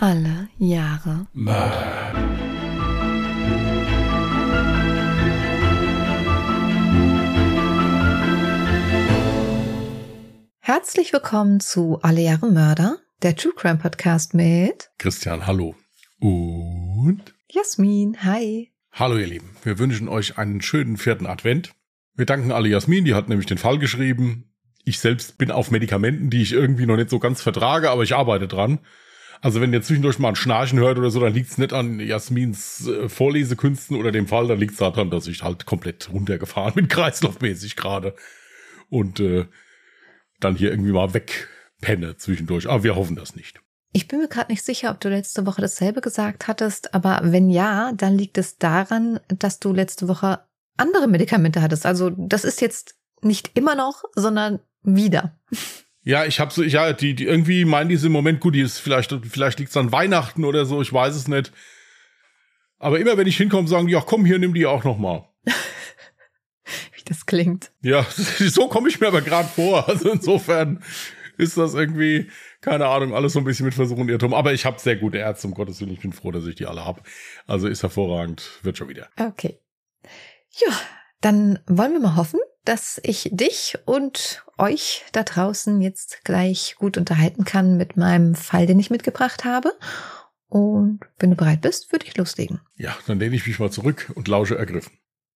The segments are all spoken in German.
Alle Jahre Mörder. Herzlich willkommen zu Alle Jahre Mörder, der True Crime Podcast mit Christian, hallo. Und Jasmin, hi. hallo ihr Lieben, wir wünschen euch einen schönen 4. Advent. Wir danken alle Jasmin, die hat nämlich den Fall geschrieben. Ich selbst bin auf Medikamenten, die ich irgendwie noch nicht so ganz vertrage, aber ich arbeite dran. Also wenn ihr zwischendurch mal ein Schnarchen hört oder so, dann liegt es nicht an Jasmins Vorlesekünsten oder dem Fall, dann liegt es daran, dass ich halt komplett runtergefahren bin, kreislaufmäßig gerade. Und dann hier irgendwie mal wegpenne zwischendurch. Aber wir hoffen das nicht. Ich bin mir gerade nicht sicher, ob du letzte Woche dasselbe gesagt hattest, aber wenn ja, dann liegt es daran, dass du letzte Woche andere Medikamente hattest. Also das ist jetzt nicht immer noch, sondern wieder. Ja, ich habe so, ja, die irgendwie meinen die im Moment, gut, die ist vielleicht liegt's an Weihnachten oder so, ich weiß es nicht. Aber immer wenn ich hinkomme, sagen die, ach komm, hier, nimm die auch noch mal. Wie das klingt. Ja, so komme ich mir aber gerade vor. Also insofern ist das irgendwie, keine Ahnung, alles so ein bisschen mit Versuch und Irrtum. Aber ich habe sehr gute Ärzte, um Gottes Willen, ich bin froh, dass ich die alle habe. Also ist hervorragend, wird schon wieder. Okay. Ja, dann wollen wir mal hoffen, dass ich dich und euch da draußen jetzt gleich gut unterhalten kann mit meinem Fall, den ich mitgebracht habe. Und wenn du bereit bist, würde ich loslegen. Ja, dann lehne ich mich mal zurück und lausche ergriffen.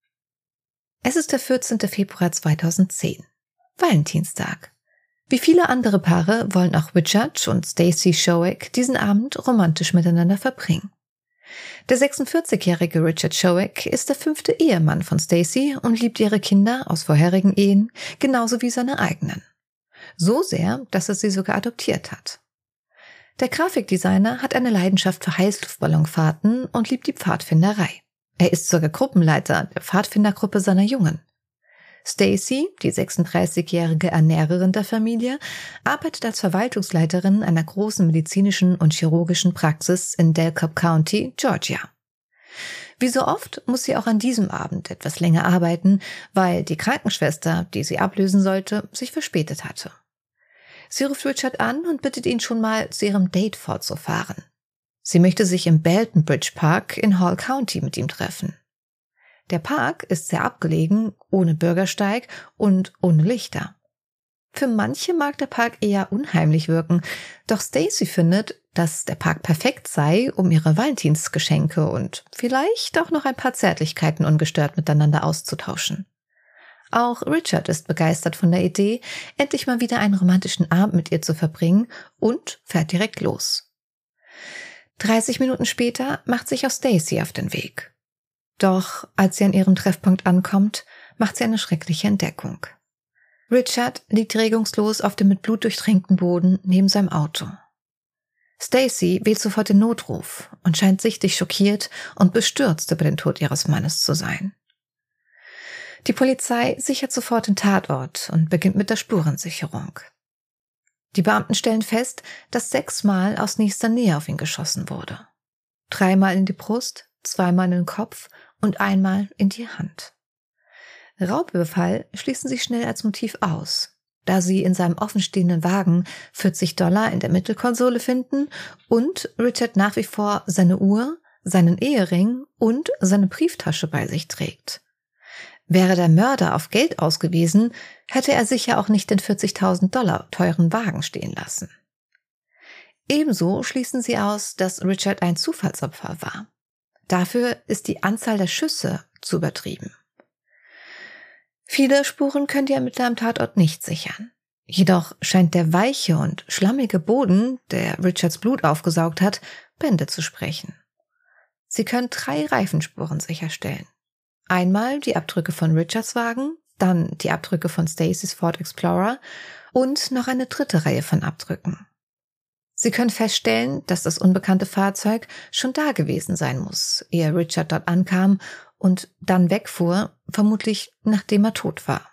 Es ist der 14. Februar 2010, Valentinstag. Wie viele andere Paare wollen auch Richard und Stacey Schoeck diesen Abend romantisch miteinander verbringen. Der 46-jährige Richard Schoeck ist der 5. Ehemann von Stacey und liebt ihre Kinder aus vorherigen Ehen genauso wie seine eigenen. So sehr, dass er sie sogar adoptiert hat. Der Grafikdesigner hat eine Leidenschaft für Heißluftballonfahrten und liebt die Pfadfinderei. Er ist sogar Gruppenleiter der Pfadfindergruppe seiner Jungen. Stacey, die 36-jährige Ernährerin der Familie, arbeitet als Verwaltungsleiterin einer großen medizinischen und chirurgischen Praxis in Delcob County, Georgia. Wie so oft muss sie auch an diesem Abend etwas länger arbeiten, weil die Krankenschwester, die sie ablösen sollte, sich verspätet hatte. Sie ruft Richard an und bittet ihn schon mal, zu ihrem Date fortzufahren. Sie möchte sich im Belton Bridge Park in Hall County mit ihm treffen. Der Park ist sehr abgelegen, ohne Bürgersteig und ohne Lichter. Für manche mag der Park eher unheimlich wirken, doch Stacey findet, dass der Park perfekt sei, um ihre Valentinsgeschenke und vielleicht auch noch ein paar Zärtlichkeiten ungestört miteinander auszutauschen. Auch Richard ist begeistert von der Idee, endlich mal wieder einen romantischen Abend mit ihr zu verbringen und fährt direkt los. 30 Minuten später macht sich auch Stacey auf den Weg. Doch als sie an ihrem Treffpunkt ankommt, macht sie eine schreckliche Entdeckung. Richard liegt regungslos auf dem mit Blut durchtränkten Boden neben seinem Auto. Stacey wählt sofort den Notruf und scheint sichtlich schockiert und bestürzt über den Tod ihres Mannes zu sein. Die Polizei sichert sofort den Tatort und beginnt mit der Spurensicherung. Die Beamten stellen fest, dass 6-mal aus nächster Nähe auf ihn geschossen wurde. 3-mal in die Brust, 2-mal in den Kopf und 1-mal in die Hand. Raubüberfall schließen sie schnell als Motiv aus, da sie in seinem offenstehenden Wagen $40 in der Mittelkonsole finden und Richard nach wie vor seine Uhr, seinen Ehering und seine Brieftasche bei sich trägt. Wäre der Mörder auf Geld ausgewiesen, hätte er sicher auch nicht den $40.000 teuren Wagen stehen lassen. Ebenso schließen sie aus, dass Richard ein Zufallsopfer war. Dafür ist die Anzahl der Schüsse zu übertrieben. Viele Spuren können die Ermittler am Tatort nicht sichern. Jedoch scheint der weiche und schlammige Boden, der Richards Blut aufgesaugt hat, Bände zu sprechen. Sie können 3 Reifenspuren sicherstellen. Einmal die Abdrücke von Richards Wagen, dann die Abdrücke von Staceys Ford Explorer und noch eine 3. Reihe von Abdrücken. Sie können feststellen, dass das unbekannte Fahrzeug schon da gewesen sein muss, ehe Richard dort ankam und dann wegfuhr, vermutlich nachdem er tot war.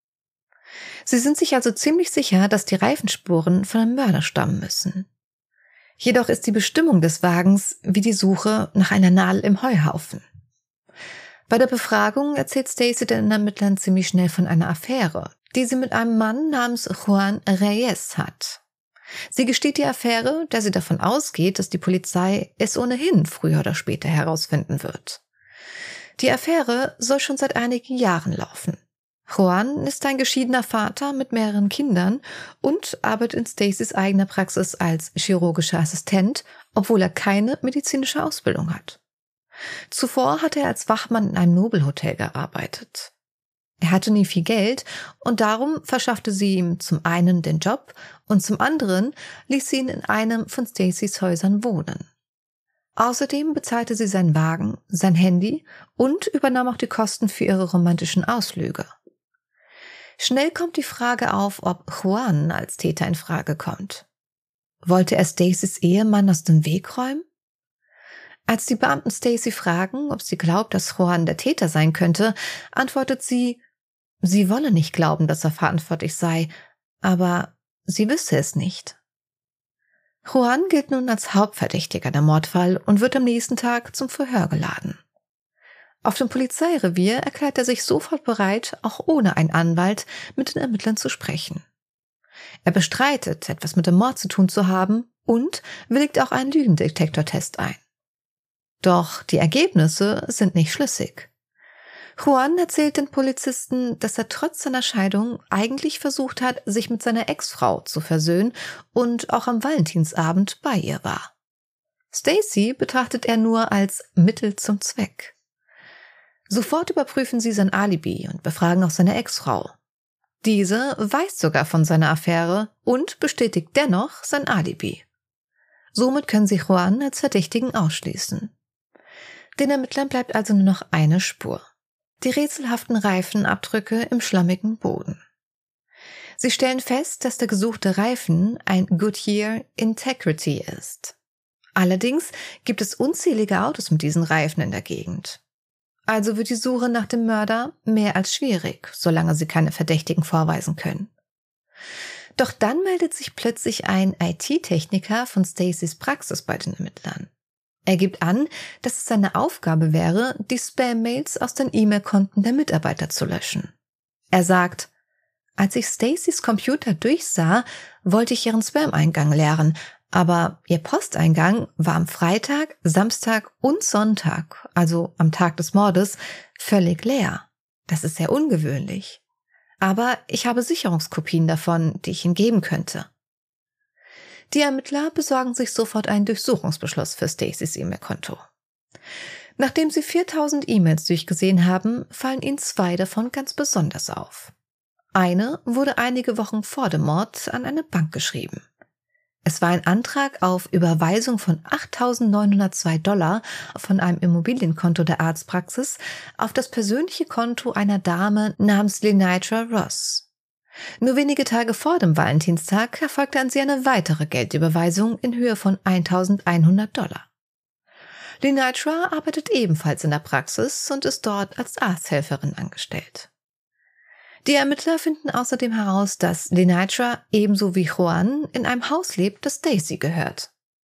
Sie sind sich also ziemlich sicher, dass die Reifenspuren von einem Mörder stammen müssen. Jedoch ist die Bestimmung des Wagens wie die Suche nach einer Nadel im Heuhaufen. Bei der Befragung erzählt Stacey den Ermittlern ziemlich schnell von einer Affäre, die sie mit einem Mann namens Juan Reyes hat. Sie gesteht die Affäre, da sie davon ausgeht, dass die Polizei es ohnehin früher oder später herausfinden wird. Die Affäre soll schon seit einigen Jahren laufen. Juan ist ein geschiedener Vater mit mehreren Kindern und arbeitet in Stacys eigener Praxis als chirurgischer Assistent, obwohl er keine medizinische Ausbildung hat. Zuvor hatte er als Wachmann in einem Nobelhotel gearbeitet. Er hatte nie viel Geld und darum verschaffte sie ihm zum einen den Job und zum anderen ließ sie ihn in einem von Stacys Häusern wohnen. Außerdem bezahlte sie seinen Wagen, sein Handy und übernahm auch die Kosten für ihre romantischen Ausflüge. Schnell kommt die Frage auf, ob Juan als Täter in Frage kommt. Wollte er Stacys Ehemann aus dem Weg räumen? Als die Beamten Stacy fragen, ob sie glaubt, dass Juan der Täter sein könnte, antwortet sie, sie wolle nicht glauben, dass er verantwortlich sei, aber sie wisse es nicht. Juan gilt nun als Hauptverdächtiger der Mordfall und wird am nächsten Tag zum Verhör geladen. Auf dem Polizeirevier erklärt er sich sofort bereit, auch ohne einen Anwalt mit den Ermittlern zu sprechen. Er bestreitet, etwas mit dem Mord zu tun zu haben und willigt auch einen Lügendetektortest ein. Doch die Ergebnisse sind nicht schlüssig. Juan erzählt den Polizisten, dass er trotz seiner Scheidung eigentlich versucht hat, sich mit seiner Ex-Frau zu versöhnen und auch am Valentinsabend bei ihr war. Stacy betrachtet er nur als Mittel zum Zweck. Sofort überprüfen sie sein Alibi und befragen auch seine Ex-Frau. Diese weiß sogar von seiner Affäre und bestätigt dennoch sein Alibi. Somit können sie Juan als Verdächtigen ausschließen. Den Ermittlern bleibt also nur noch eine Spur: die rätselhaften Reifenabdrücke im schlammigen Boden. Sie stellen fest, dass der gesuchte Reifen ein Goodyear Integrity ist. Allerdings gibt es unzählige Autos mit diesen Reifen in der Gegend. Also wird die Suche nach dem Mörder mehr als schwierig, solange sie keine Verdächtigen vorweisen können. Doch dann meldet sich plötzlich ein IT-Techniker von Stacys Praxis bei den Ermittlern. Er gibt an, dass es seine Aufgabe wäre, die Spam-Mails aus den E-Mail-Konten der Mitarbeiter zu löschen. Er sagt, als ich Stacys Computer durchsah, wollte ich ihren Spam-Eingang leeren, aber ihr Posteingang war am Freitag, Samstag und Sonntag, also am Tag des Mordes, völlig leer. Das ist sehr ungewöhnlich. Aber ich habe Sicherungskopien davon, die ich Ihnen geben könnte. Die Ermittler besorgen sich sofort einen Durchsuchungsbeschluss für Stacys E-Mail-Konto. Nachdem sie 4000 E-Mails durchgesehen haben, fallen ihnen 2 davon ganz besonders auf. Eine wurde einige Wochen vor dem Mord an eine Bank geschrieben. Es war ein Antrag auf Überweisung von $8.902 von einem Immobilienkonto der Arztpraxis auf das persönliche Konto einer Dame namens Lenitra Ross. Nur wenige Tage vor dem Valentinstag erfolgte an sie eine weitere Geldüberweisung in Höhe von $1.100. Lenitra arbeitet ebenfalls in der Praxis und ist dort als Arzthelferin angestellt. Die Ermittler finden außerdem heraus, dass Lenitra ebenso wie Juan in einem Haus lebt, das Stacy gehört.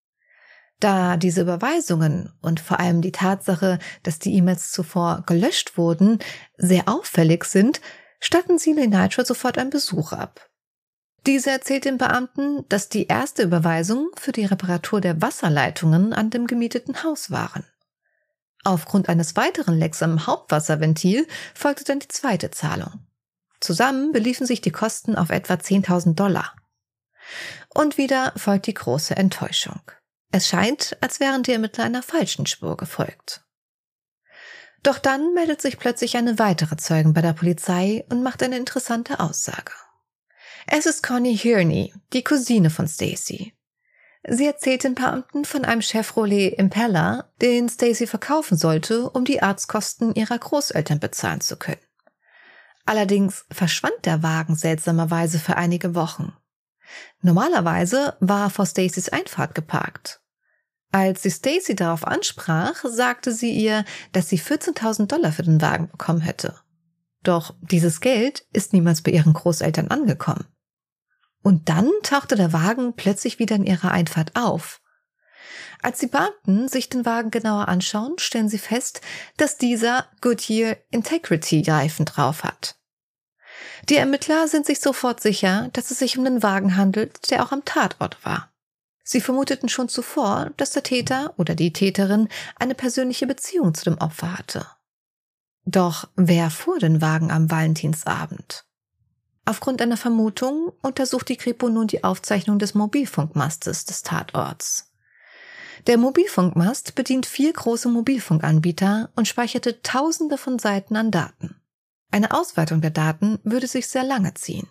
Da diese Überweisungen und vor allem die Tatsache, dass die E-Mails zuvor gelöscht wurden, sehr auffällig sind, statten sie Lenitra sofort einen Besuch ab. Diese erzählt den Beamten, dass die erste Überweisung für die Reparatur der Wasserleitungen an dem gemieteten Haus waren. Aufgrund eines weiteren Lecks am Hauptwasserventil folgte dann die zweite Zahlung. Zusammen beliefen sich die Kosten auf etwa $10.000. Und wieder folgt die große Enttäuschung. Es scheint, als wären die Ermittler einer falschen Spur gefolgt. Doch dann meldet sich plötzlich eine weitere Zeugin bei der Polizei und macht eine interessante Aussage. Es ist Connie Hearney, die Cousine von Stacy. Sie erzählt den Beamten von einem Chevrolet Impala, den Stacy verkaufen sollte, um die Arztkosten ihrer Großeltern bezahlen zu können. Allerdings verschwand der Wagen seltsamerweise für einige Wochen. Normalerweise war er vor Stacys Einfahrt geparkt. Als sie Stacy darauf ansprach, sagte sie ihr, dass sie $14.000 für den Wagen bekommen hätte. Doch dieses Geld ist niemals bei ihren Großeltern angekommen. Und dann tauchte der Wagen plötzlich wieder in ihrer Einfahrt auf. Als die Beamten sich den Wagen genauer anschauen, stellen sie fest, dass dieser Goodyear Integrity Reifen drauf hat. Die Ermittler sind sich sofort sicher, dass es sich um einen Wagen handelt, der auch am Tatort war. Sie vermuteten schon zuvor, dass der Täter oder die Täterin eine persönliche Beziehung zu dem Opfer hatte. Doch wer fuhr den Wagen am Valentinsabend? Aufgrund einer Vermutung untersucht die Kripo nun die Aufzeichnung des Mobilfunkmastes des Tatorts. Der Mobilfunkmast bedient 4 große Mobilfunkanbieter und speicherte Tausende von Seiten an Daten. Eine Ausweitung der Daten würde sich sehr lange ziehen.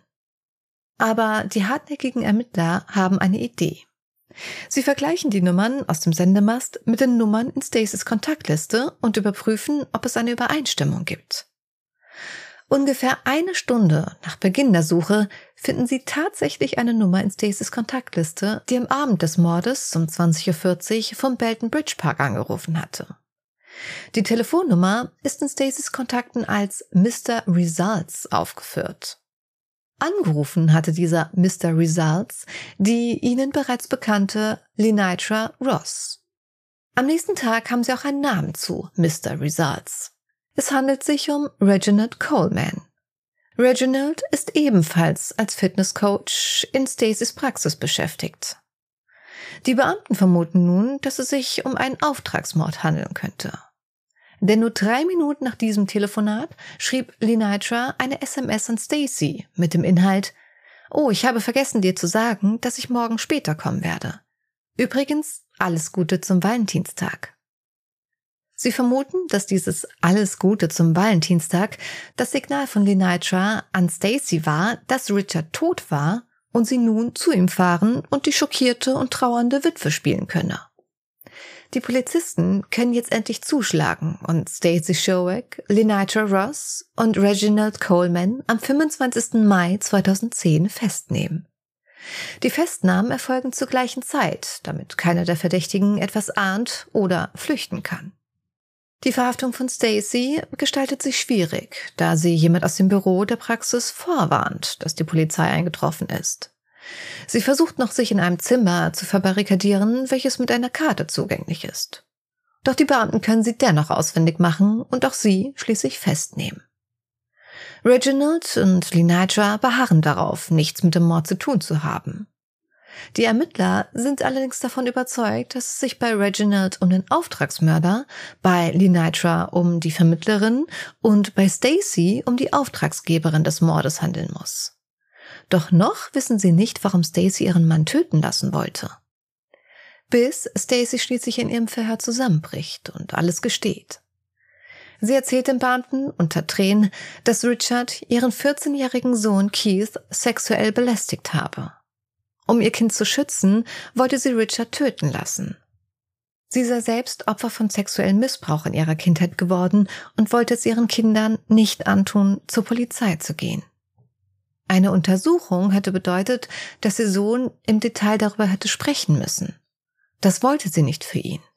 Aber die hartnäckigen Ermittler haben eine Idee. Sie vergleichen die Nummern aus dem Sendemast mit den Nummern in Stacys Kontaktliste und überprüfen, ob es eine Übereinstimmung gibt. Ungefähr 1 Stunde nach Beginn der Suche finden sie tatsächlich eine Nummer in Stacys Kontaktliste, die am Abend des Mordes um 20:40 Uhr vom Belton Bridge Park angerufen hatte. Die Telefonnummer ist in Stacys Kontakten als Mr. Results aufgeführt. Angerufen hatte dieser Mr. Results die ihnen bereits bekannte Lenitra Ross. Am nächsten Tag haben sie auch einen Namen zu Mr. Results. Es handelt sich um Reginald Coleman. Reginald ist ebenfalls als Fitnesscoach in Stacys Praxis beschäftigt. Die Beamten vermuten nun, dass es sich um einen Auftragsmord handeln könnte. Denn nur 3 Minuten nach diesem Telefonat schrieb Lenitra eine SMS an Stacy mit dem Inhalt: „Oh, ich habe vergessen, dir zu sagen, dass ich morgen später kommen werde. Übrigens, alles Gute zum Valentinstag." Sie vermuten, dass dieses Alles Gute zum Valentinstag das Signal von Lenitra an Stacy war, dass Richard tot war und sie nun zu ihm fahren und die schockierte und trauernde Witwe spielen könne. Die Polizisten können jetzt endlich zuschlagen und Stacy Showak, Lenitra Ross und Reginald Coleman am 25. Mai 2010 festnehmen. Die Festnahmen erfolgen zur gleichen Zeit, damit keiner der Verdächtigen etwas ahnt oder flüchten kann. Die Verhaftung von Stacy gestaltet sich schwierig, da sie jemand aus dem Büro der Praxis vorwarnt, dass die Polizei eingetroffen ist. Sie versucht noch, sich in einem Zimmer zu verbarrikadieren, welches mit einer Karte zugänglich ist. Doch die Beamten können sie dennoch ausfindig machen und auch sie schließlich festnehmen. Reginald und Lenitra beharren darauf, nichts mit dem Mord zu tun zu haben. Die Ermittler sind allerdings davon überzeugt, dass es sich bei Reginald um den Auftragsmörder, bei Lenitra um die Vermittlerin und bei Stacy um die Auftragsgeberin des Mordes handeln muss. Doch noch wissen sie nicht, warum Stacy ihren Mann töten lassen wollte. Bis Stacy schließlich in ihrem Verhör zusammenbricht und alles gesteht. Sie erzählt den Beamten unter Tränen, dass Richard ihren 14-jährigen Sohn Keith sexuell belästigt habe. Um ihr Kind zu schützen, wollte sie Richard töten lassen. Sie sei selbst Opfer von sexuellem Missbrauch in ihrer Kindheit geworden und wollte es ihren Kindern nicht antun, zur Polizei zu gehen. Eine Untersuchung hätte bedeutet, dass ihr Sohn im Detail darüber hätte sprechen müssen. Das wollte sie nicht für ihn.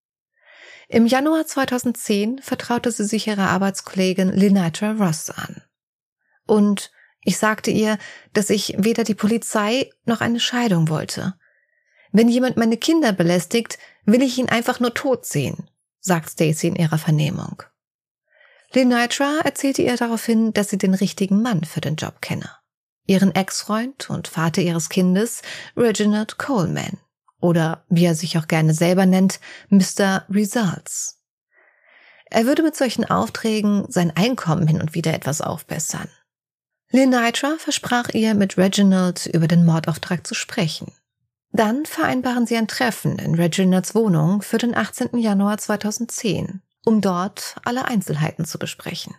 Im Januar 2010 vertraute sie sich ihrer Arbeitskollegin Lenitra Ross an. Und ich sagte ihr, dass ich weder die Polizei noch eine Scheidung wollte. Wenn jemand meine Kinder belästigt, will ich ihn einfach nur tot sehen, sagt Stacy in ihrer Vernehmung. Lenitra erzählte ihr daraufhin, dass sie den richtigen Mann für den Job kenne. Ihren Ex-Freund und Vater ihres Kindes, Reginald Coleman. Oder, wie er sich auch gerne selber nennt, Mr. Results. Er würde mit solchen Aufträgen sein Einkommen hin und wieder etwas aufbessern. Lenitra versprach ihr, mit Reginald über den Mordauftrag zu sprechen. Dann vereinbaren sie ein Treffen in Reginalds Wohnung für den 18. Januar 2010, um dort alle Einzelheiten zu besprechen.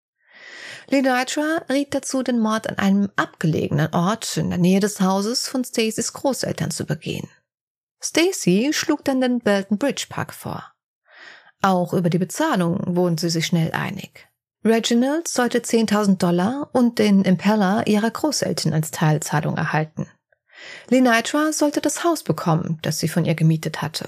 Lenitra riet dazu, den Mord an einem abgelegenen Ort in der Nähe des Hauses von Stacys Großeltern zu begehen. Stacy schlug dann den Belton Bridge Park vor. Auch über die Bezahlung wurden sie sich schnell einig. Reginald sollte $10.000 und den Impeller ihrer Großeltern als Teilzahlung erhalten. Lenitra sollte das Haus bekommen, das sie von ihr gemietet hatte.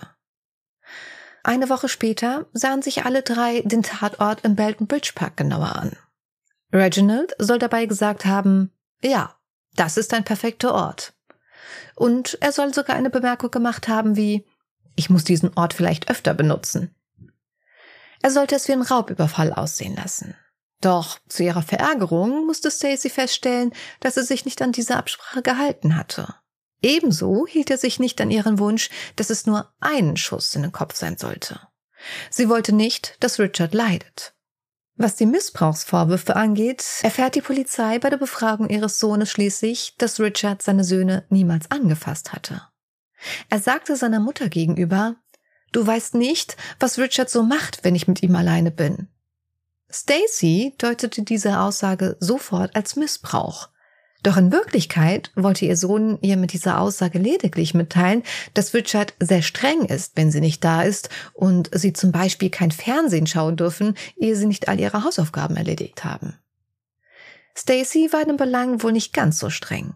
Eine Woche später sahen sich alle 3 den Tatort im Belton Bridge Park genauer an. Reginald soll dabei gesagt haben: „Ja, das ist ein perfekter Ort." Und er soll sogar eine Bemerkung gemacht haben wie: „Ich muss diesen Ort vielleicht öfter benutzen." Er sollte es wie ein Raubüberfall aussehen lassen. Doch zu ihrer Verärgerung musste Stacey feststellen, dass er sich nicht an diese Absprache gehalten hatte. Ebenso hielt er sich nicht an ihren Wunsch, dass es nur einen Schuss in den Kopf sein sollte. Sie wollte nicht, dass Richard leidet. Was die Missbrauchsvorwürfe angeht, erfährt die Polizei bei der Befragung ihres Sohnes schließlich, dass Richard seine Söhne niemals angefasst hatte. Er sagte seiner Mutter gegenüber: „Du weißt nicht, was Richard so macht, wenn ich mit ihm alleine bin." Stacey deutete diese Aussage sofort als Missbrauch. Doch in Wirklichkeit wollte ihr Sohn ihr mit dieser Aussage lediglich mitteilen, dass Richard sehr streng ist, wenn sie nicht da ist und sie zum Beispiel kein Fernsehen schauen dürfen, ehe sie nicht all ihre Hausaufgaben erledigt haben. Stacey war in dem Belang wohl nicht ganz so streng.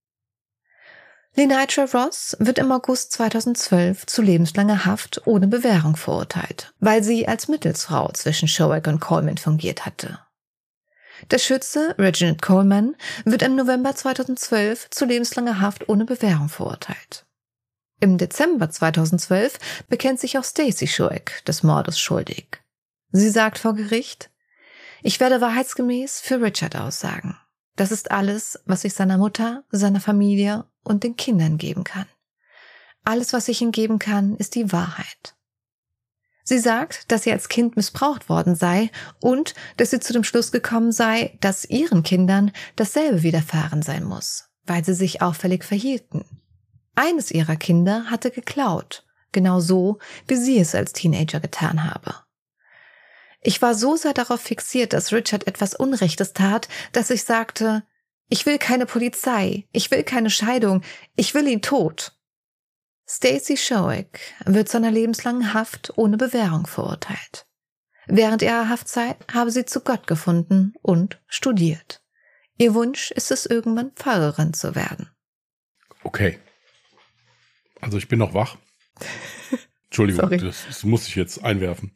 Lenitra Ross wird im August 2012 zu lebenslanger Haft ohne Bewährung verurteilt, weil sie als Mittelsfrau zwischen Shoak und Coleman fungiert hatte. Der Schütze Reginald Coleman wird im November 2012 zu lebenslanger Haft ohne Bewährung verurteilt. Im Dezember 2012 bekennt sich auch Stacey Shoak des Mordes schuldig. Sie sagt vor Gericht: „Ich werde wahrheitsgemäß für Richard aussagen. Das ist alles, was ich seiner Mutter, seiner Familie und den Kindern geben kann. Alles, was ich ihnen geben kann, ist die Wahrheit." Sie sagt, dass sie als Kind missbraucht worden sei und dass sie zu dem Schluss gekommen sei, dass ihren Kindern dasselbe widerfahren sein muss, weil sie sich auffällig verhielten. Eines ihrer Kinder hatte geklaut, genau so, wie sie es als Teenager getan habe. „Ich war so sehr darauf fixiert, dass Richard etwas Unrechtes tat, dass ich sagte, ich will keine Polizei, ich will keine Scheidung, ich will ihn tot." Stacey Shoak wird zu einer lebenslangen Haft ohne Bewährung verurteilt. Während ihrer Haftzeit habe sie zu Gott gefunden und studiert. Ihr Wunsch ist es, irgendwann Pfarrerin zu werden. Okay. Also ich bin noch wach. Entschuldigung, das muss ich jetzt einwerfen.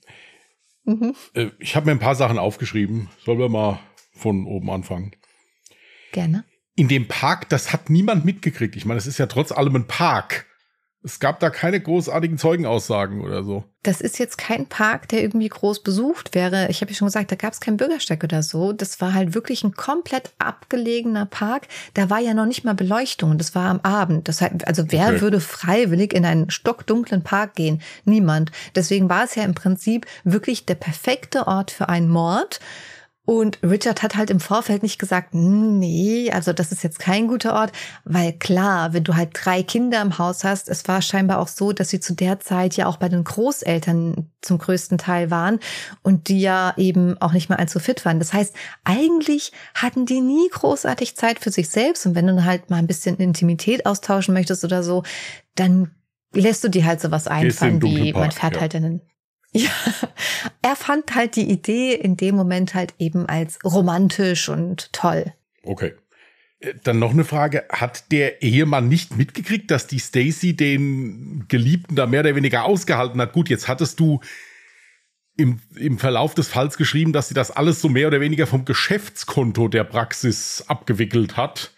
Ich habe mir ein paar Sachen aufgeschrieben. Sollen wir mal von oben anfangen? Gerne. In dem Park, das hat niemand mitgekriegt. Ich meine, es ist ja trotz allem ein Park. Es gab da keine großartigen Zeugenaussagen oder so. Das ist jetzt kein Park, der irgendwie groß besucht wäre. Ich habe ja schon gesagt, da gab es keinen Bürgersteig oder so. Das war halt wirklich ein komplett abgelegener Park. Da war ja noch nicht mal Beleuchtung. Das war am Abend. Das heißt, also wer würde freiwillig in einen stockdunklen Park gehen? Niemand. Deswegen war es ja im Prinzip wirklich der perfekte Ort für einen Mord. Und Richard hat halt im Vorfeld nicht gesagt, nee, also das ist jetzt kein guter Ort, weil klar, wenn du halt 3 Kinder im Haus hast, es war scheinbar auch so, dass sie zu der Zeit ja auch bei den Großeltern zum größten Teil waren und die ja eben auch nicht mehr allzu fit waren. Das heißt, eigentlich hatten die nie großartig Zeit für sich selbst und wenn du halt mal ein bisschen Intimität austauschen möchtest oder so, dann lässt du dir halt sowas einfallen, wie man fährt halt in den... Ja, er fand halt die Idee in dem Moment halt eben als romantisch und toll. Okay. Dann noch eine Frage. Hat der Ehemann nicht mitgekriegt, dass die Stacey den Geliebten da mehr oder weniger ausgehalten hat? Gut, jetzt hattest du im Verlauf des Falls geschrieben, dass sie das alles so mehr oder weniger vom Geschäftskonto der Praxis abgewickelt hat.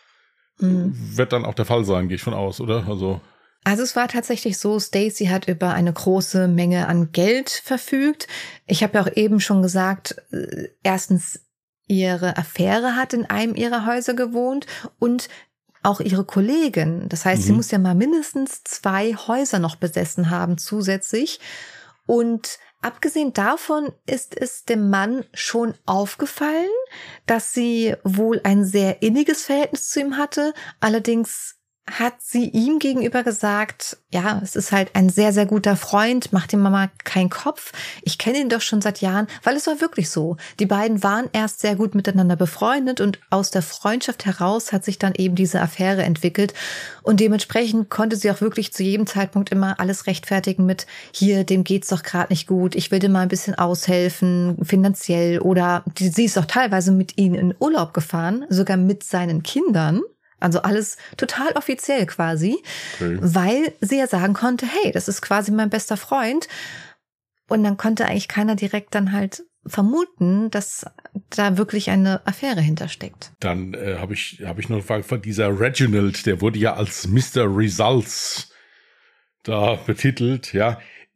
Wird dann auch der Fall sein, gehe ich von aus, oder? Also es war tatsächlich so, Stacey hat über eine große Menge an Geld verfügt. Ich habe ja auch eben schon gesagt, erstens, ihre Affäre hat in einem ihrer Häuser gewohnt und auch ihre Kollegin. Das heißt, sie muss ja mal mindestens 2 Häuser noch besessen haben zusätzlich. Und abgesehen davon ist es dem Mann schon aufgefallen, dass sie wohl ein sehr inniges Verhältnis zu ihm hatte. Allerdings hat sie ihm gegenüber gesagt, ja, es ist halt ein sehr, sehr guter Freund, macht ihm Mama keinen Kopf. Ich kenne ihn doch schon seit Jahren, weil es war wirklich so. Die beiden waren erst sehr gut miteinander befreundet und aus der Freundschaft heraus hat sich dann eben diese Affäre entwickelt. Und dementsprechend konnte sie auch wirklich zu jedem Zeitpunkt immer alles rechtfertigen mit, hier, dem geht's doch gerade nicht gut, ich will dir mal ein bisschen aushelfen, finanziell. Oder sie ist auch teilweise mit ihnen in Urlaub gefahren, sogar mit seinen Kindern. Also alles total offiziell quasi, weil sie ja sagen konnte, hey, das ist quasi mein bester Freund. Und dann konnte eigentlich keiner direkt dann halt vermuten, dass da wirklich eine Affäre hintersteckt. Dann hab ich noch eine Frage von dieser Reginald, der wurde ja als Mr. Results da betitelt, ja.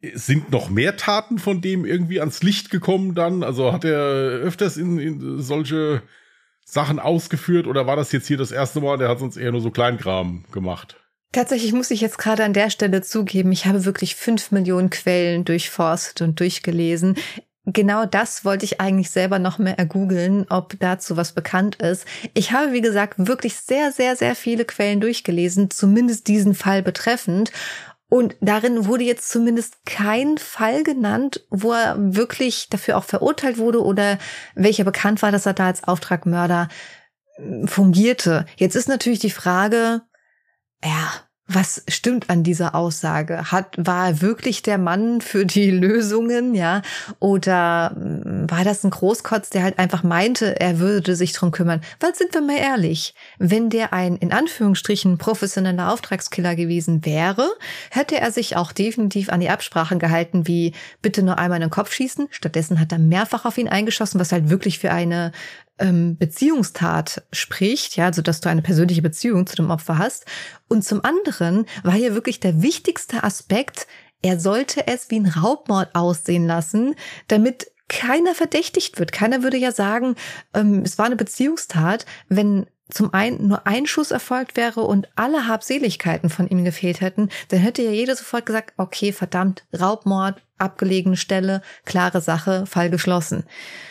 Sind noch mehr Taten von dem irgendwie ans Licht gekommen dann? Also hat er öfters in solche Sachen ausgeführt oder war das jetzt hier das erste Mal? Der hat sonst eher nur so Kleinkram gemacht. Tatsächlich muss ich jetzt gerade an der Stelle zugeben, ich habe wirklich 5 Millionen Quellen durchforstet und durchgelesen. Genau das wollte ich eigentlich selber noch mehr ergoogeln, ob dazu was bekannt ist. Ich habe, wie gesagt, wirklich sehr, sehr, sehr viele Quellen durchgelesen, zumindest diesen Fall betreffend. Und darin wurde jetzt zumindest kein Fall genannt, wo er wirklich dafür auch verurteilt wurde oder welcher bekannt war, dass er da als Auftragmörder fungierte. Jetzt ist natürlich die Frage, ja, was stimmt an dieser Aussage? War er wirklich der Mann für die Lösungen, ja? Oder war das ein Großkotz, der halt einfach meinte, er würde sich drum kümmern? Weil, sind wir mal ehrlich, wenn der ein, in Anführungsstrichen, professioneller Auftragskiller gewesen wäre, hätte er sich auch definitiv an die Absprachen gehalten, wie bitte nur einmal in den Kopf schießen. Stattdessen hat er mehrfach auf ihn eingeschossen, was halt wirklich für eine Beziehungstat spricht, ja, also dass du eine persönliche Beziehung zu dem Opfer hast. Und zum anderen war hier wirklich der wichtigste Aspekt, er sollte es wie ein Raubmord aussehen lassen, damit keiner verdächtigt wird. Keiner würde ja sagen, es war eine Beziehungstat, wenn zum einen nur ein Schuss erfolgt wäre und alle Habseligkeiten von ihm gefehlt hätten, dann hätte ja jeder sofort gesagt, okay, verdammt, Raubmord, abgelegene Stelle, klare Sache, Fall geschlossen.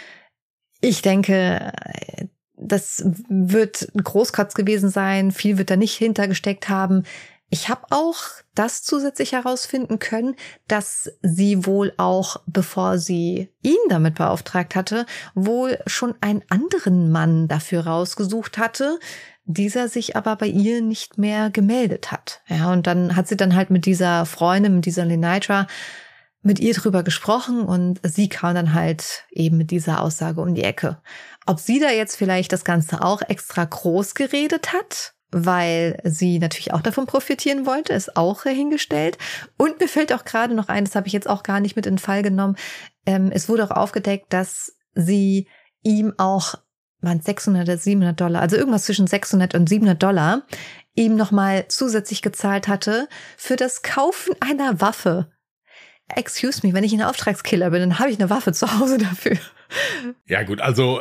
Ich denke, das wird ein Großkotz gewesen sein. Viel wird da nicht hintergesteckt haben. Ich habe auch das zusätzlich herausfinden können, dass sie wohl auch, bevor sie ihn damit beauftragt hatte, wohl schon einen anderen Mann dafür rausgesucht hatte, dieser sich aber bei ihr nicht mehr gemeldet hat. Ja, und dann hat sie dann halt mit dieser Freundin, mit dieser Lenitra, mit ihr drüber gesprochen und sie kam dann halt eben mit dieser Aussage um die Ecke. Ob sie da jetzt vielleicht das Ganze auch extra groß geredet hat, weil sie natürlich auch davon profitieren wollte, ist auch hingestellt. Und mir fällt auch gerade noch ein, das habe ich jetzt auch gar nicht mit in den Fall genommen, es wurde auch aufgedeckt, dass sie ihm auch, waren 600 oder 700 $, also irgendwas zwischen 600 und 700 $, ihm nochmal zusätzlich gezahlt hatte für das Kaufen einer Waffe. Excuse me, wenn ich ein Auftragskiller bin, dann habe ich eine Waffe zu Hause dafür. Ja gut, also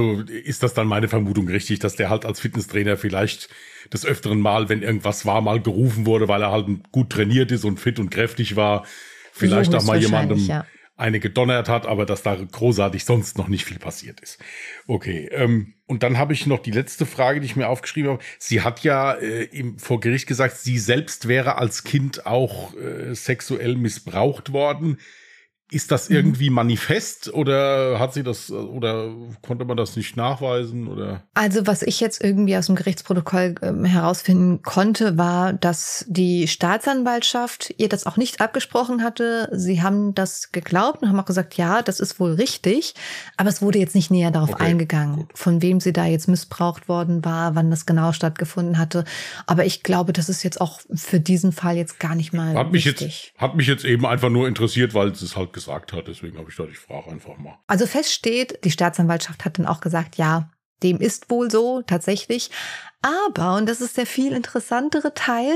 ist das dann meine Vermutung richtig, dass der halt als Fitnesstrainer vielleicht des öfteren Mal, wenn irgendwas war, mal gerufen wurde, weil er halt gut trainiert ist und fit und kräftig war, vielleicht auch mal jemandem eine gedonnert hat, aber dass da großartig sonst noch nicht viel passiert ist. Okay, und dann habe ich noch die letzte Frage, die ich mir aufgeschrieben habe. Sie hat ja vor Gericht gesagt, sie selbst wäre als Kind auch sexuell missbraucht worden. Ist das irgendwie manifest oder hat sie das oder konnte man das nicht nachweisen oder? Also was ich jetzt irgendwie aus dem Gerichtsprotokoll herausfinden konnte, war, dass die Staatsanwaltschaft ihr das auch nicht abgesprochen hatte. Sie haben das geglaubt und haben auch gesagt, ja, das ist wohl richtig, aber es wurde jetzt nicht näher darauf eingegangen, gut, von wem sie da jetzt missbraucht worden war, wann das genau stattgefunden hatte. Aber ich glaube, das ist jetzt auch für diesen Fall jetzt gar nicht mal wichtig. Hat mich jetzt eben einfach nur interessiert, weil es halt gesagt hat, deswegen habe ich gedacht, ich frage einfach mal. Also fest steht, die Staatsanwaltschaft hat dann auch gesagt, ja, dem ist wohl so, tatsächlich. Aber, und das ist der viel interessantere Teil,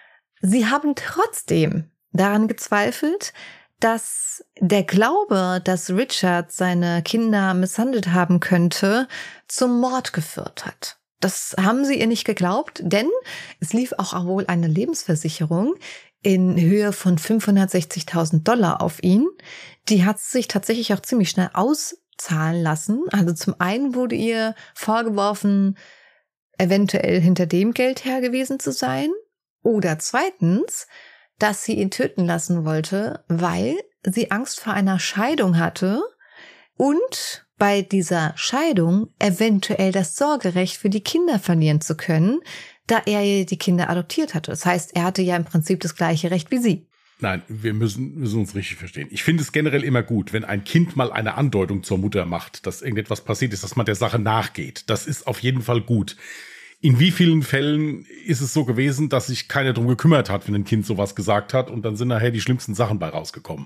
sie haben trotzdem daran gezweifelt, dass der Glaube, dass Richard seine Kinder misshandelt haben könnte, zum Mord geführt hat. Das haben sie ihr nicht geglaubt, denn es lief auch wohl eine Lebensversicherung in Höhe von 560.000 $ auf ihn. Die hat sich tatsächlich auch ziemlich schnell auszahlen lassen. Also zum einen wurde ihr vorgeworfen, eventuell hinter dem Geld her gewesen zu sein. Oder zweitens, dass sie ihn töten lassen wollte, weil sie Angst vor einer Scheidung hatte und bei dieser Scheidung eventuell das Sorgerecht für die Kinder verlieren zu können, da er die Kinder adoptiert hatte. Das heißt, er hatte ja im Prinzip das gleiche Recht wie sie. Nein, wir müssen uns richtig verstehen. Ich finde es generell immer gut, wenn ein Kind mal eine Andeutung zur Mutter macht, dass irgendetwas passiert ist, dass man der Sache nachgeht. Das ist auf jeden Fall gut. In wie vielen Fällen ist es so gewesen, dass sich keiner drum gekümmert hat, wenn ein Kind sowas gesagt hat und dann sind nachher die schlimmsten Sachen bei rausgekommen.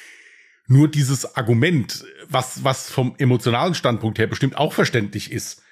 Nur dieses Argument, was vom emotionalen Standpunkt her bestimmt auch verständlich ist,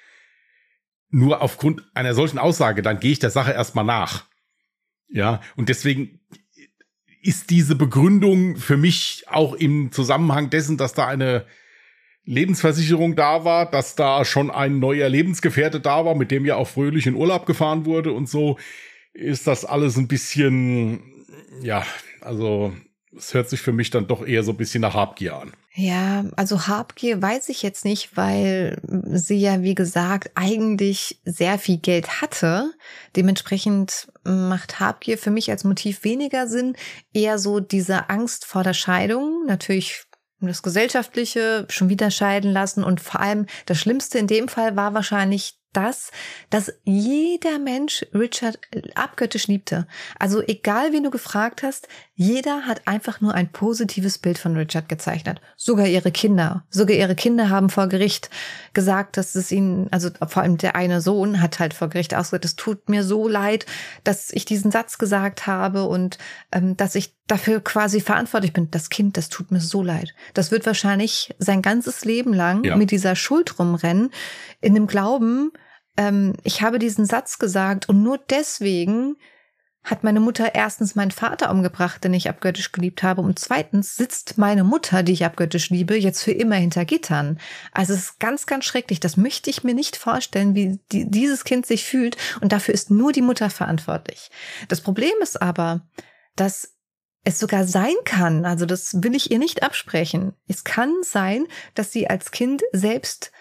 nur aufgrund einer solchen Aussage, dann gehe ich der Sache erstmal nach. Ja, und deswegen, ist diese Begründung für mich auch im Zusammenhang dessen, dass da eine Lebensversicherung da war, dass da schon ein neuer Lebensgefährte da war, mit dem ja auch fröhlich in Urlaub gefahren wurde und so, ist das alles ein bisschen, ja, also es hört sich für mich dann doch eher so ein bisschen nach Habgier an. Ja, also Habgier weiß ich jetzt nicht, weil sie ja, wie gesagt, eigentlich sehr viel Geld hatte. Dementsprechend macht Habgier für mich als Motiv weniger Sinn. Eher so diese Angst vor der Scheidung, natürlich das Gesellschaftliche, schon wieder scheiden lassen. Und vor allem das Schlimmste in dem Fall war wahrscheinlich das, dass jeder Mensch Richard abgöttisch liebte. Also egal, wen du gefragt hast, jeder hat einfach nur ein positives Bild von Richard gezeichnet. Sogar ihre Kinder. Sogar ihre Kinder haben vor Gericht gesagt, dass es ihnen, also vor allem der eine Sohn hat halt vor Gericht ausgesagt, es tut mir so leid, dass ich diesen Satz gesagt habe und dass ich dafür quasi verantwortlich bin. Das Kind, das tut mir so leid. Das wird wahrscheinlich sein ganzes Leben lang mit dieser Schuld rumrennen, in dem Glauben, ich habe diesen Satz gesagt und nur deswegen hat meine Mutter erstens meinen Vater umgebracht, den ich abgöttisch geliebt habe, und zweitens sitzt meine Mutter, die ich abgöttisch liebe, jetzt für immer hinter Gittern. Also es ist ganz, ganz schrecklich. Das möchte ich mir nicht vorstellen, wie dieses Kind sich fühlt, und dafür ist nur die Mutter verantwortlich. Das Problem ist aber, dass es sogar sein kann, also das will ich ihr nicht absprechen, es kann sein, dass sie als Kind selbst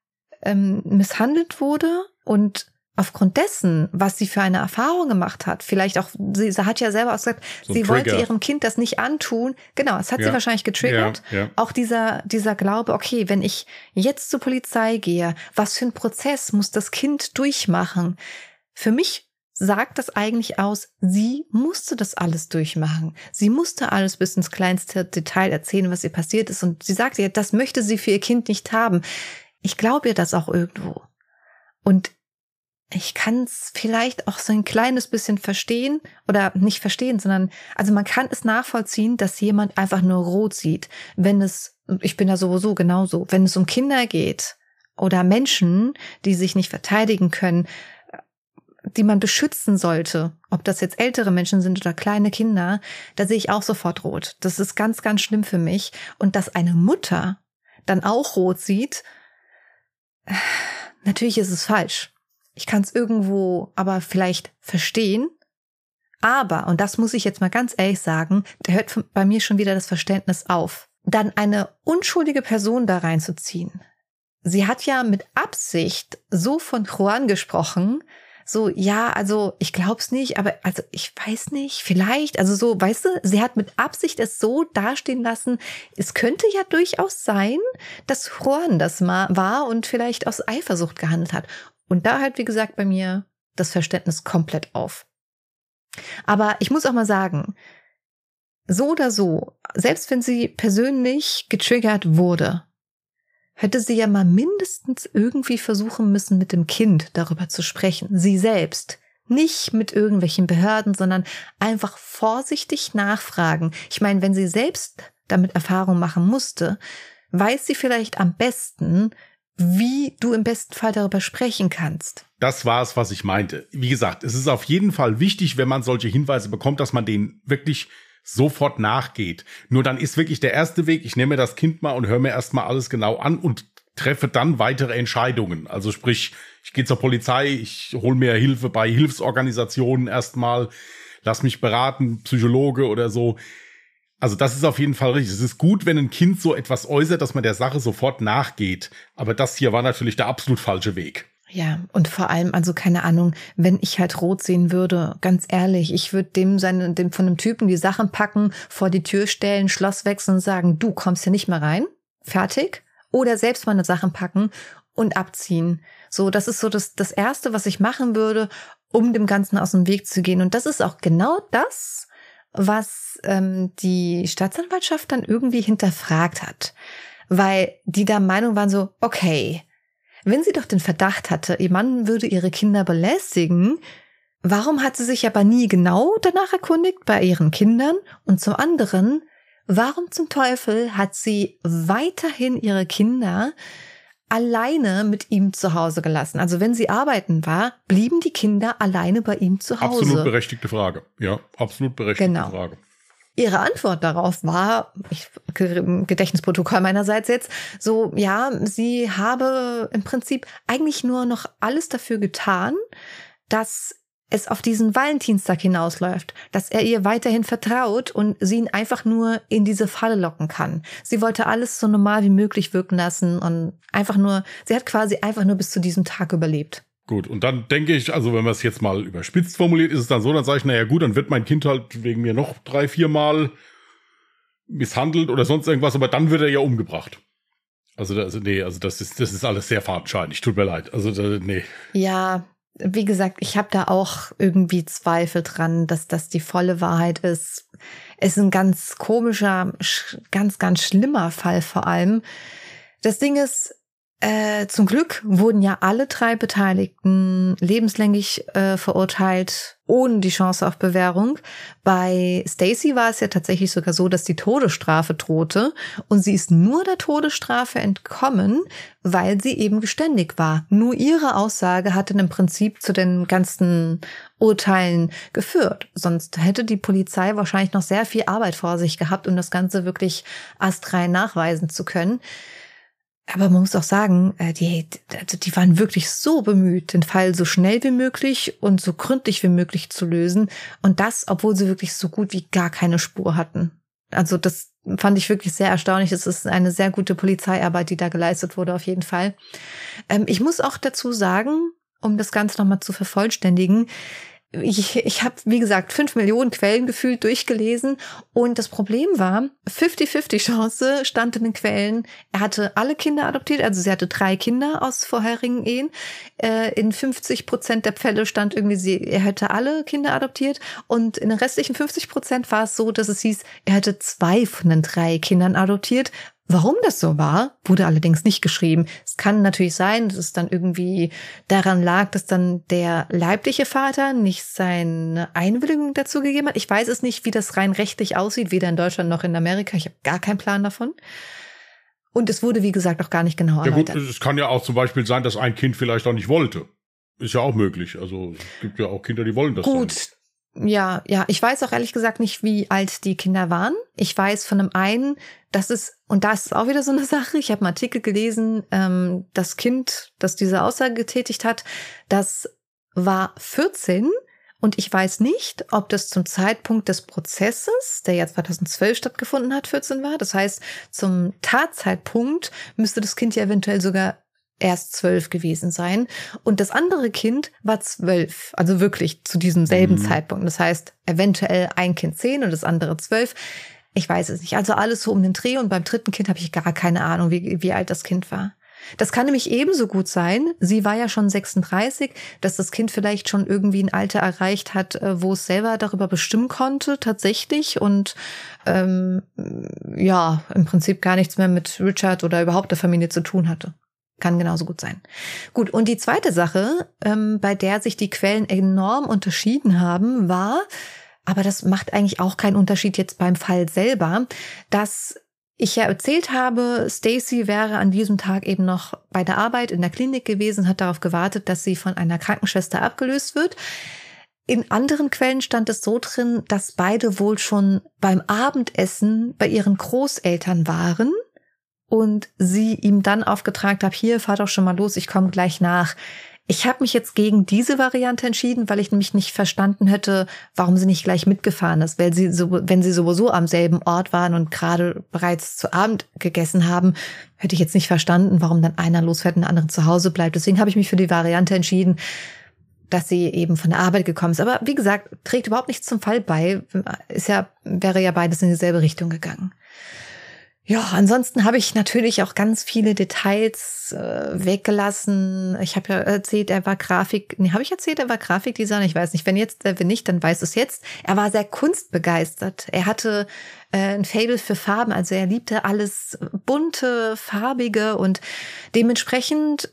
misshandelt wurde und aufgrund dessen, was sie für eine Erfahrung gemacht hat, vielleicht auch, sie hat ja selber auch gesagt, so sie wollte ihrem Kind das nicht antun. Genau, es hat sie wahrscheinlich getriggert. Ja. Auch dieser Glaube, okay, wenn ich jetzt zur Polizei gehe, was für ein Prozess muss das Kind durchmachen? Für mich sagt das eigentlich aus, sie musste das alles durchmachen. Sie musste alles bis ins kleinste Detail erzählen, was ihr passiert ist. Und sie sagte ja, das möchte sie für ihr Kind nicht haben. Ich glaube ihr das auch irgendwo. Und ich kann es vielleicht auch so ein kleines bisschen verstehen, oder nicht verstehen, sondern, also man kann es nachvollziehen, dass jemand einfach nur rot sieht, wenn es, ich bin da sowieso genauso, wenn es um Kinder geht oder Menschen, die sich nicht verteidigen können, die man beschützen sollte, ob das jetzt ältere Menschen sind oder kleine Kinder, da sehe ich auch sofort rot. Das ist ganz, ganz schlimm für mich. Und dass eine Mutter dann auch rot sieht, natürlich ist es falsch. Ich kann es irgendwo aber vielleicht verstehen. Aber, und das muss ich jetzt mal ganz ehrlich sagen, da hört bei mir schon wieder das Verständnis auf, dann eine unschuldige Person da reinzuziehen. Sie hat ja mit Absicht so von Juan gesprochen, so, ja, also ich glaub's nicht, aber also ich weiß nicht, vielleicht, also so, weißt du, sie hat mit Absicht es so dastehen lassen, es könnte ja durchaus sein, dass Juan das mal war und vielleicht aus Eifersucht gehandelt hat. Und da halt, wie gesagt, bei mir das Verständnis komplett auf. Aber ich muss auch mal sagen, so oder so, selbst wenn sie persönlich getriggert wurde, hätte sie ja mal mindestens irgendwie versuchen müssen, mit dem Kind darüber zu sprechen. Sie selbst. Nicht mit irgendwelchen Behörden, sondern einfach vorsichtig nachfragen. Ich meine, wenn sie selbst damit Erfahrung machen musste, weiß sie vielleicht am besten, wie du im besten Fall darüber sprechen kannst. Das war es, was ich meinte. Wie gesagt, es ist auf jeden Fall wichtig, wenn man solche Hinweise bekommt, dass man denen wirklich sofort nachgeht. Nur dann ist wirklich der erste Weg, ich nehme das Kind mal und höre mir erstmal alles genau an und treffe dann weitere Entscheidungen. Also sprich, ich gehe zur Polizei, ich hole mir Hilfe bei Hilfsorganisationen erstmal, lass mich beraten, Psychologe oder so. Also das ist auf jeden Fall richtig. Es ist gut, wenn ein Kind so etwas äußert, dass man der Sache sofort nachgeht. Aber das hier war natürlich der absolut falsche Weg. Ja, und vor allem, also keine Ahnung, wenn ich halt rot sehen würde, ganz ehrlich, ich würde dem von einem Typen die Sachen packen, vor die Tür stellen, Schloss wechseln und sagen, du kommst hier nicht mehr rein, fertig. Oder selbst meine Sachen packen und abziehen. So, das ist so das Erste, was ich machen würde, um dem Ganzen aus dem Weg zu gehen. Und das ist auch genau das, was die Staatsanwaltschaft dann irgendwie hinterfragt hat. Weil die der Meinung waren so, okay, wenn sie doch den Verdacht hatte, ihr Mann würde ihre Kinder belästigen, warum hat sie sich aber nie genau danach erkundigt bei ihren Kindern? Und zum anderen, warum zum Teufel hat sie weiterhin ihre Kinder alleine mit ihm zu Hause gelassen? Also wenn sie arbeiten war, blieben die Kinder alleine bei ihm zu Hause. Absolut berechtigte Frage. Ja, absolut berechtigte Frage. Ihre Antwort darauf war, Gedächtnisprotokoll meinerseits jetzt, so, ja, sie habe im Prinzip eigentlich nur noch alles dafür getan, dass es auf diesen Valentinstag hinausläuft, dass er ihr weiterhin vertraut und sie ihn einfach nur in diese Falle locken kann. Sie wollte alles so normal wie möglich wirken lassen und sie hat quasi einfach nur bis zu diesem Tag überlebt. Gut, und dann denke ich, also wenn man es jetzt mal überspitzt formuliert, ist es dann so, dann sage ich, naja gut, dann wird mein Kind halt wegen mir noch 3-4 Mal misshandelt oder sonst irgendwas, aber dann wird er ja umgebracht. Das ist alles sehr fadenscheinig, tut mir leid. Nee. Ja, wie gesagt, ich habe da auch irgendwie Zweifel dran, dass das die volle Wahrheit ist. Es ist ein ganz komischer, ganz, ganz schlimmer Fall vor allem. Das Ding ist, zum Glück wurden ja alle 3 Beteiligten lebenslänglich verurteilt, ohne die Chance auf Bewährung. Bei Stacey war es ja tatsächlich sogar so, dass die Todesstrafe drohte und sie ist nur der Todesstrafe entkommen, weil sie eben geständig war. Nur ihre Aussage hat dann im Prinzip zu den ganzen Urteilen geführt. Sonst hätte die Polizei wahrscheinlich noch sehr viel Arbeit vor sich gehabt, um das Ganze wirklich astrein nachweisen zu können. Aber man muss auch sagen, die waren wirklich so bemüht, den Fall so schnell wie möglich und so gründlich wie möglich zu lösen. Und das, obwohl sie wirklich so gut wie gar keine Spur hatten. Also das fand ich wirklich sehr erstaunlich. Es ist eine sehr gute Polizeiarbeit, die da geleistet wurde, auf jeden Fall. Ich muss auch dazu sagen, um das Ganze nochmal zu vervollständigen, ich habe, wie gesagt, 5 Millionen Quellen gefühlt durchgelesen und das Problem war, 50-50 Chance stand in den Quellen. Er hatte alle Kinder adoptiert, also sie hatte 3 Kinder aus vorherigen Ehen. In 50% der Fälle stand irgendwie, er hätte alle Kinder adoptiert und in den restlichen 50% war es so, dass es hieß, er hätte 2 von den 3 Kindern adoptiert. Warum das so war, wurde allerdings nicht geschrieben. Es kann natürlich sein, dass es dann irgendwie daran lag, dass dann der leibliche Vater nicht seine Einwilligung dazu gegeben hat. Ich weiß es nicht, wie das rein rechtlich aussieht, weder in Deutschland noch in Amerika. Ich habe gar keinen Plan davon. Und es wurde, wie gesagt, auch gar nicht genau erläutert. Ja gut, es kann ja auch zum Beispiel sein, dass ein Kind vielleicht auch nicht wollte. Ist ja auch möglich. Also es gibt ja auch Kinder, die wollen das gut. Dann. Ja, ich weiß auch ehrlich gesagt nicht, wie alt die Kinder waren. Ich weiß von einem einen, und das ist auch wieder so eine Sache, ich habe einen Artikel gelesen, das Kind, das diese Aussage getätigt hat, das war 14 und ich weiß nicht, ob das zum Zeitpunkt des Prozesses, der ja 2012 stattgefunden hat, 14 war. Das heißt, zum Tatzeitpunkt müsste das Kind ja eventuell sogar erst 12 gewesen sein. Und das andere Kind war 12, also wirklich zu diesem selben Zeitpunkt. Das heißt, eventuell ein Kind 10 und das andere 12. Ich weiß es nicht. Also alles so um den Dreh. Und beim 3. Kind habe ich gar keine Ahnung, wie alt das Kind war. Das kann nämlich ebenso gut sein, sie war ja schon 36, dass das Kind vielleicht schon irgendwie ein Alter erreicht hat, wo es selber darüber bestimmen konnte, tatsächlich. Und im Prinzip gar nichts mehr mit Richard oder überhaupt der Familie zu tun hatte. Kann genauso gut sein. Gut, und die zweite Sache, bei der sich die Quellen enorm unterschieden haben, war, aber das macht eigentlich auch keinen Unterschied jetzt beim Fall selber, dass ich ja erzählt habe, Stacey wäre an diesem Tag eben noch bei der Arbeit in der Klinik gewesen, hat darauf gewartet, dass sie von einer Krankenschwester abgelöst wird. In anderen Quellen stand es so drin, dass beide wohl schon beim Abendessen bei ihren Großeltern waren. Und sie ihm dann aufgetragen hat, hier, fahr doch schon mal los, ich komme gleich nach. Ich habe mich jetzt gegen diese Variante entschieden, weil ich nämlich nicht verstanden hätte, warum sie nicht gleich mitgefahren ist. Wenn sie sowieso am selben Ort waren und gerade bereits zu Abend gegessen haben, hätte ich jetzt nicht verstanden, warum dann einer losfährt und der andere zu Hause bleibt. Deswegen habe ich mich für die Variante entschieden, dass sie eben von der Arbeit gekommen ist. Aber wie gesagt, trägt überhaupt nichts zum Fall bei. Wäre ja beides in dieselbe Richtung gegangen. Ja, ansonsten habe ich natürlich auch ganz viele Details weggelassen. Ich habe ja erzählt, er war Grafikdesigner? Ich weiß nicht. Wenn nicht, dann weiß es jetzt. Er war sehr kunstbegeistert. Er hatte ein Faible für Farben, also er liebte alles bunte, farbige und dementsprechend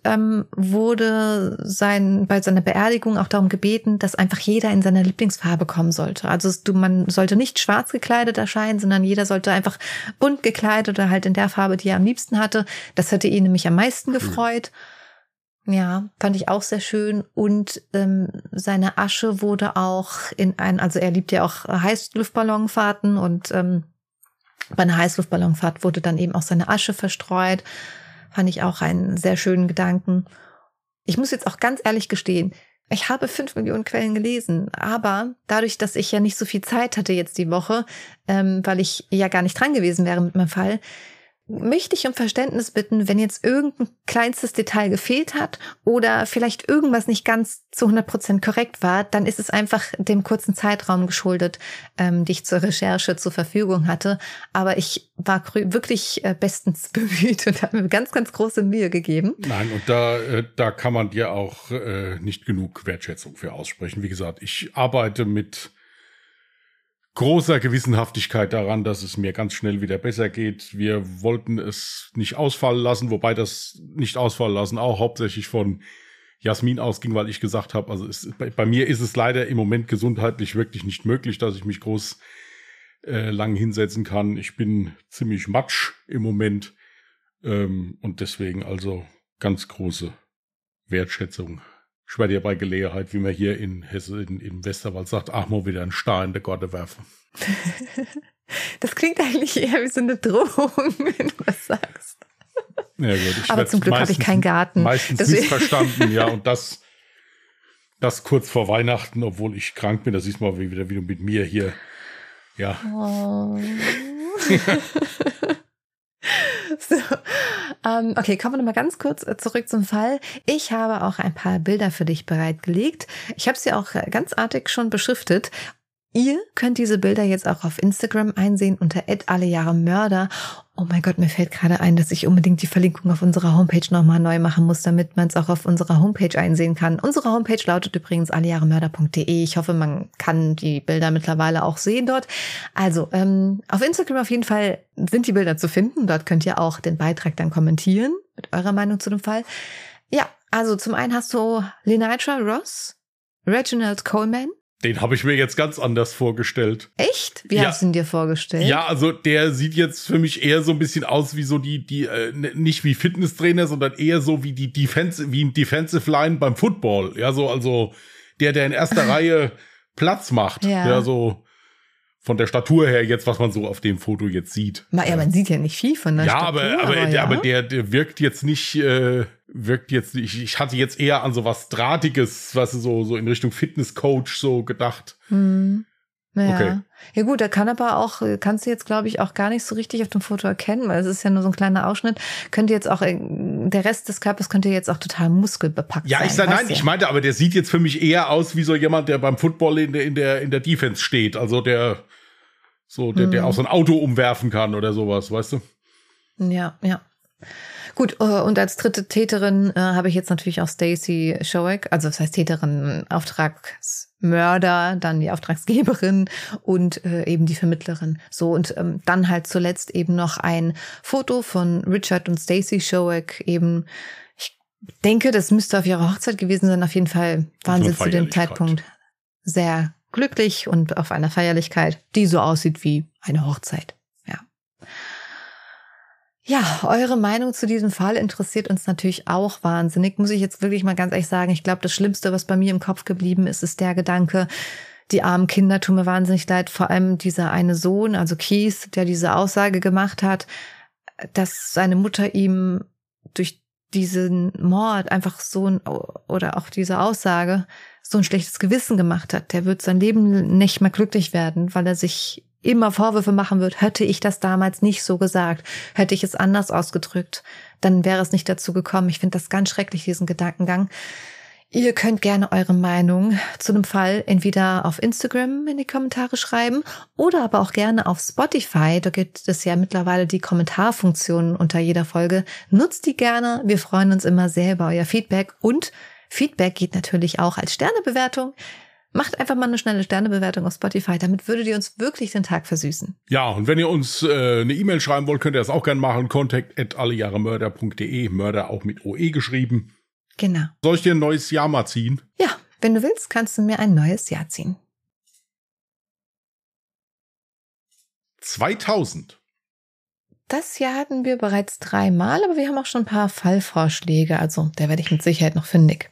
wurde bei seiner Beerdigung auch darum gebeten, dass einfach jeder in seiner Lieblingsfarbe kommen sollte. Also man sollte nicht schwarz gekleidet erscheinen, sondern jeder sollte einfach bunt gekleidet oder halt in der Farbe, die er am liebsten hatte. Das hätte ihn nämlich am meisten gefreut. Ja, fand ich auch sehr schön. Und seine Asche wurde auch also er liebt ja auch Heißluftballonfahrten und bei einer Heißluftballonfahrt wurde dann eben auch seine Asche verstreut. Fand ich auch einen sehr schönen Gedanken. Ich muss jetzt auch ganz ehrlich gestehen, ich habe 5 Millionen Quellen gelesen, aber dadurch, dass ich ja nicht so viel Zeit hatte jetzt die Woche, weil ich ja gar nicht dran gewesen wäre mit meinem Fall, möchte ich um Verständnis bitten, wenn jetzt irgendein kleinstes Detail gefehlt hat oder vielleicht irgendwas nicht ganz zu 100% korrekt war, dann ist es einfach dem kurzen Zeitraum geschuldet, den ich zur Recherche zur Verfügung hatte. Aber ich war wirklich bestens bemüht und habe mir ganz, ganz große Mühe gegeben. Nein, und da kann man dir auch nicht genug Wertschätzung für aussprechen. Wie gesagt, ich arbeite mit großer Gewissenhaftigkeit daran, dass es mir ganz schnell wieder besser geht. Wir wollten es nicht ausfallen lassen, wobei das nicht ausfallen lassen auch hauptsächlich von Jasmin ausging, weil ich gesagt habe, also bei mir ist es leider im Moment gesundheitlich wirklich nicht möglich, dass ich mich groß lang hinsetzen kann. Ich bin ziemlich matsch im Moment und deswegen also ganz große Wertschätzung. Ich werde ja bei Gelegenheit, wie man hier in Hesse, im Westerwald sagt, ach mal wieder einen Star in der Gorte werfen. Das klingt eigentlich eher wie so eine Drohung, wenn du was sagst. Ja, gut, aber zum Glück habe ich keinen Garten. Meistens missverstanden, ja, und das kurz vor Weihnachten, obwohl ich krank bin, das siehst du mal wieder mit mir hier, ja. Oh. So, okay, kommen wir nochmal ganz kurz zurück zum Fall. Ich habe auch ein paar Bilder für dich bereitgelegt. Ich habe sie auch ganz artig schon beschriftet. Ihr könnt diese Bilder jetzt auch auf Instagram einsehen unter @allejahremörder. Oh mein Gott, mir fällt gerade ein, dass ich unbedingt die Verlinkung auf unserer Homepage nochmal neu machen muss, damit man es auch auf unserer Homepage einsehen kann. Unsere Homepage lautet übrigens allejahremörder.de. Ich hoffe, man kann die Bilder mittlerweile auch sehen dort. Also, auf Instagram auf jeden Fall sind die Bilder zu finden. Dort könnt ihr auch den Beitrag dann kommentieren mit eurer Meinung zu dem Fall. Ja, also zum einen hast du Lenitra Ross, Reginald Coleman. Den habe ich mir jetzt ganz anders vorgestellt. Echt? Wie hast du ihn dir vorgestellt? Ja, also der sieht jetzt für mich eher so ein bisschen aus wie so die nicht wie Fitnesstrainer, sondern eher so wie wie ein Defensive Line beim Football. Ja, so, also der in erster Reihe Platz macht. Ja, so von der Statur her jetzt, was man so auf dem Foto jetzt sieht. Ja, man sieht ja nicht viel von der Statur. Aber der wirkt jetzt nicht, ich hatte jetzt eher an so was Drahtiges, was so in Richtung Fitnesscoach so gedacht. Ja. Okay. Ja gut, kannst du jetzt, glaube ich, auch gar nicht so richtig auf dem Foto erkennen, weil es ist ja nur so ein kleiner Ausschnitt. Könnte jetzt auch, der Rest des Körpers könnte jetzt auch total muskelbepackt sein. Ich meinte, aber der sieht jetzt für mich eher aus wie so jemand, der beim Football in der Defense steht. Also der auch so ein Auto umwerfen kann oder sowas, weißt du? Ja. Gut, und als dritte Täterin habe ich jetzt natürlich auch Stacey Showek, also das heißt Täterin, Auftragsmörder, dann die Auftragsgeberin und eben die Vermittlerin. So, und dann halt zuletzt eben noch ein Foto von Richard und Stacey Showek eben. Ich denke, das müsste auf ihrer Hochzeit gewesen sein. Auf jeden Fall waren sie zu dem Zeitpunkt sehr glücklich und auf einer Feierlichkeit, die so aussieht wie eine Hochzeit. Ja, eure Meinung zu diesem Fall interessiert uns natürlich auch wahnsinnig. Muss ich jetzt wirklich mal ganz ehrlich sagen, ich glaube, das Schlimmste, was bei mir im Kopf geblieben ist, ist der Gedanke, die armen Kinder tun mir wahnsinnig leid. Vor allem dieser eine Sohn, also Keith, der diese Aussage gemacht hat, dass seine Mutter ihm durch diesen Mord einfach oder auch diese Aussage so ein schlechtes Gewissen gemacht hat. Der wird sein Leben nicht mehr glücklich werden, weil er sich immer Vorwürfe machen wird, hätte ich das damals nicht so gesagt, hätte ich es anders ausgedrückt, dann wäre es nicht dazu gekommen. Ich finde das ganz schrecklich, diesen Gedankengang. Ihr könnt gerne eure Meinung zu dem Fall entweder auf Instagram in die Kommentare schreiben oder aber auch gerne auf Spotify. Da gibt es ja mittlerweile die Kommentarfunktion unter jeder Folge. Nutzt die gerne. Wir freuen uns immer sehr über euer Feedback und Feedback geht natürlich auch als Sternebewertung. Macht einfach mal eine schnelle Sternebewertung auf Spotify. Damit würdet ihr uns wirklich den Tag versüßen. Ja, und wenn ihr uns eine E-Mail schreiben wollt, könnt ihr das auch gerne machen. Contact@allejahremörder.de. Mörder auch mit OE geschrieben. Genau. Soll ich dir ein neues Jahr mal ziehen? Ja, wenn du willst, kannst du mir ein neues Jahr ziehen. 2000. Das Jahr hatten wir bereits 3 Mal, aber wir haben auch schon ein paar Fallvorschläge, also da werde ich mit Sicherheit noch fündig.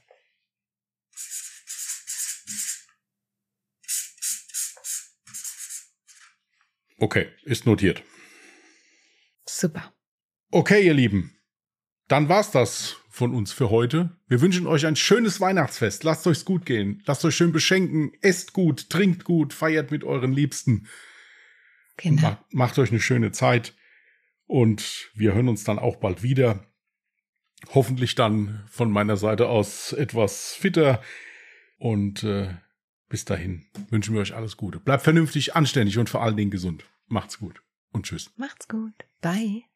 Okay, ist notiert. Super. Okay, ihr Lieben, dann war's das von uns für heute. Wir wünschen euch ein schönes Weihnachtsfest. Lasst euch's gut gehen. Lasst euch schön beschenken. Esst gut, trinkt gut, feiert mit euren Liebsten. Genau. Macht euch eine schöne Zeit. Und wir hören uns dann auch bald wieder. Hoffentlich dann von meiner Seite aus etwas fitter. Und bis dahin wünschen wir euch alles Gute. Bleibt vernünftig, anständig und vor allen Dingen gesund. Macht's gut und tschüss. Macht's gut. Bye.